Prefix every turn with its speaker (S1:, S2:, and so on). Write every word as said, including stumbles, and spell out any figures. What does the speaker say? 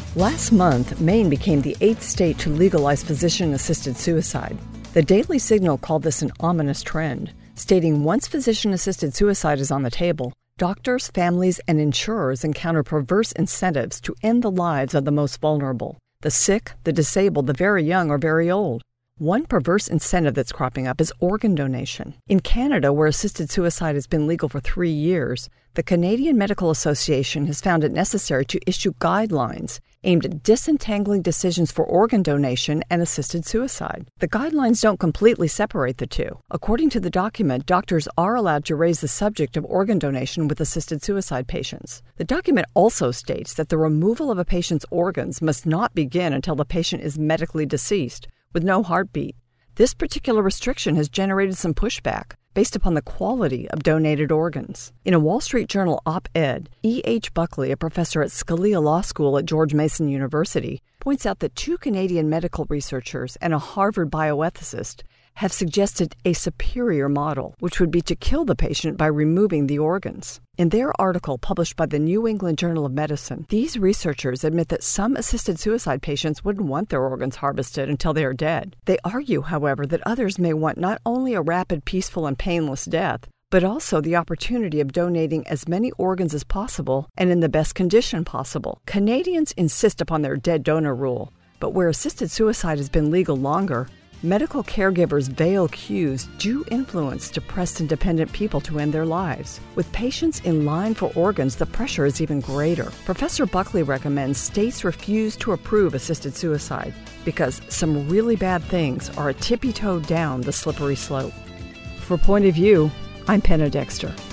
S1: Last month, Maine became the eighth state to legalize physician-assisted suicide. The Daily Signal called this an ominous trend, stating once physician-assisted suicide is on the table, doctors, families, and insurers encounter perverse incentives to end the lives of the most vulnerable, the sick, the disabled, the very young, or very old. One perverse incentive that's cropping up is organ donation. In Canada, where assisted suicide has been legal for three years, the Canadian Medical Association has found it necessary to issue guidelines aimed at disentangling decisions for organ donation and assisted suicide. The guidelines don't completely separate the two. According to the document, doctors are allowed to raise the subject of organ donation with assisted suicide patients. The document also states that the removal of a patient's organs must not begin until the patient is medically deceased, with no heartbeat. This particular restriction has generated some pushback based upon the quality of donated organs. In a Wall Street Journal op-ed, E H Buckley, a professor at Scalia Law School at George Mason University, points out that two Canadian medical researchers and a Harvard bioethicist have suggested a superior model, which would be to kill the patient by removing the organs. In their article published by the New England Journal of Medicine, these researchers admit that some assisted suicide patients wouldn't want their organs harvested until they are dead. They argue, however, that others may want not only a rapid, peaceful, and painless death, but also the opportunity of donating as many organs as possible and in the best condition possible. Canadians insist upon their dead donor rule, but where assisted suicide has been legal longer, medical caregivers' veiled cues do influence depressed and dependent people to end their lives. With patients in line for organs, the pressure is even greater. Professor Buckley recommends states refuse to approve assisted suicide because some really bad things are a tippy-toe down the slippery slope. For Point of View, I'm Penna Dexter.